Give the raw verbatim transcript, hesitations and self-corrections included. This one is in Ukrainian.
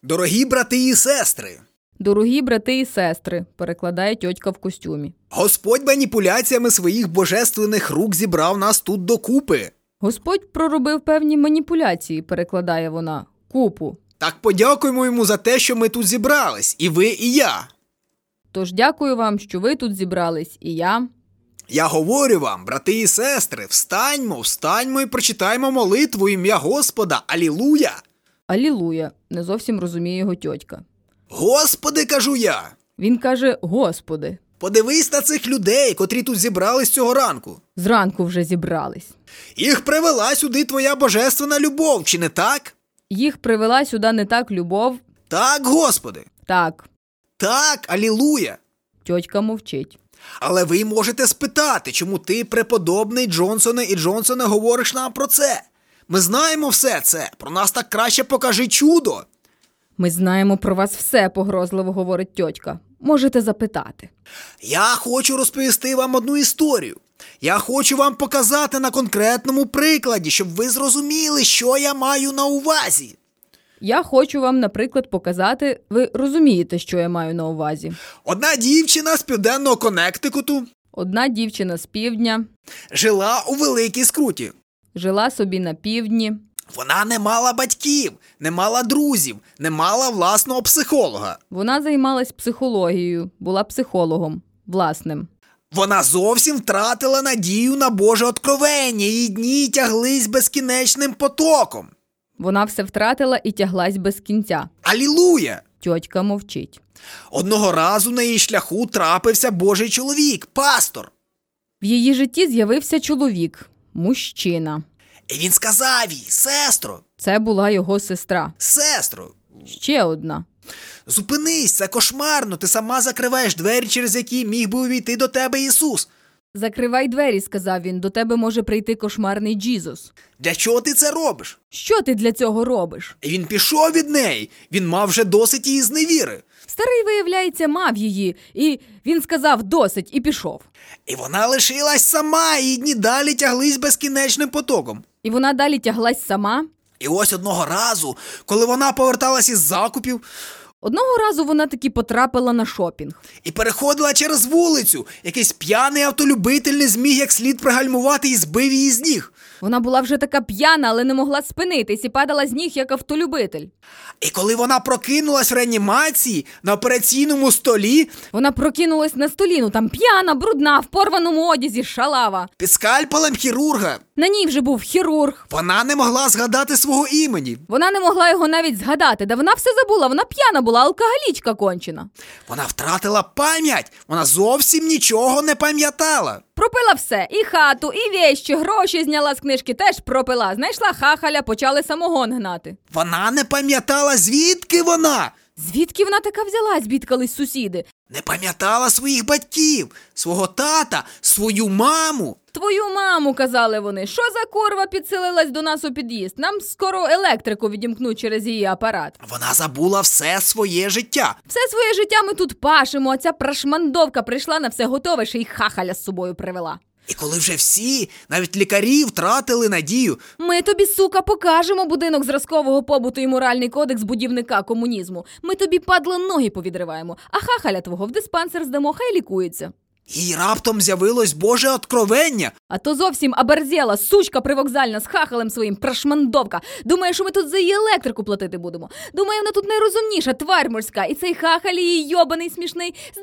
Дорогі брати і сестри! Дорогі брати і сестри, перекладає тьотька в костюмі. Господь маніпуляціями своїх божественних рук зібрав нас тут докупи. Господь проробив певні маніпуляції, перекладає вона, купу. Так подякуємо йому за те, що ми тут зібрались, і ви, і я. Тож дякую вам, що ви тут зібрались, і я. Я говорю вам, брати і сестри, встаньмо, встаньмо і прочитаймо молитву ім'я Господа. Алілуя! Алілуя, не зовсім розуміє його тьотька. Господи, кажу я! Він каже, Господи. Подивись на цих людей, котрі тут зібрались цього ранку. Зранку вже зібрались. Їх привела сюди твоя божественна любов, чи не так? Їх привела сюди не так любов. Так, Господи. Так. Так, алілуя. Тьотька мовчить. Але ви можете спитати, чому ти, преподобний Джонсоне і Джонсоне, говориш нам про це? Ми знаємо все це. Про нас так краще покажи чудо. Ми знаємо про вас все, погрозливо говорить тьотька. Можете запитати. Я хочу розповісти вам одну історію. Я хочу вам показати на конкретному прикладі, щоб ви зрозуміли, що я маю на увазі. Я хочу вам, наприклад, показати, ви розумієте, що я маю на увазі. Одна дівчина з південного Коннектикуту. Одна дівчина з півдня. Жила у Великій Скруті. Жила собі на півдні. Вона не мала батьків, не мала друзів, не мала власного психолога. Вона займалась психологією, була психологом, власним. Вона зовсім втратила надію на Боже откровення, її дні тяглись безкінечним потоком. Вона все втратила і тяглась без кінця. Алілуя! Тьотька мовчить. Одного разу на її шляху трапився Божий чоловік, пастор. В її житті з'явився чоловік, мужчина. І він сказав їй: сестро, це була його сестра. Сестро, ще одна. Зупинись, це кошмарно, ти сама закриваєш двері, через які міг би увійти до тебе Ісус. Закривай двері, сказав він, до тебе може прийти кошмарний Джізус. Для чого ти це робиш? Що ти для цього робиш? І він пішов від неї, він мав вже досить її зневіри. Старий, виявляється, мав її, і він сказав досить і пішов. І вона лишилась сама, і її дні далі тяглись безкінечним потоком. І вона далі тяглась сама? І ось одного разу, коли вона поверталась із закупів, Одного разу вона таки потрапила на шопінг. І переходила через вулицю. Якийсь п'яний автолюбитель не зміг як слід пригальмувати і збив її з ніг. Вона була вже така п'яна, але не могла спинитись і падала з ніг, як автолюбитель. І коли вона прокинулась в реанімації на операційному столі... Вона прокинулась на столі, ну там п'яна, брудна, в порваному одязі, шалава. Під скальпелем хірурга. На ній вже був хірург. Вона не могла згадати свого імені. Вона не могла його навіть згадати, да вона все забула, вона п'яна була, алкоголічка кончена. Вона втратила пам'ять, вона зовсім нічого не пам'ятала. Пропила все, і хату, і вещі, гроші зняла з книжки, теж пропила. Знайшла хахаля, почали самогон гнати. Вона не пам'ятала, звідки вона. Звідки вона така взялась, бідкались сусіди? Не пам'ятала своїх батьків, свого тата, свою маму. Твою маму, казали вони. Що за курва підселилась до нас у під'їзд? Нам скоро електрику відімкнуть через її апарат. Вона забула все своє життя. Все своє життя ми тут пашемо, а ця прашмандовка прийшла на все готове, ще й хахаля з собою привела. І коли вже всі, навіть лікарі, втратили надію... Ми тобі, сука, покажемо будинок зразкового побуту і моральний кодекс будівника комунізму. Ми тобі, падло, ноги повідриваємо, а хахаля твого в диспансер здамо, хай лікується. Їй раптом з'явилось Боже откровення. А то зовсім оборзєла, сучка привокзальна з хахалем своїм, прашмандовка. Думає, що ми тут за її електрику платити будемо. Думає, вона тут найрозумніша, тварь морська. І цей хахаль її йобаний смішний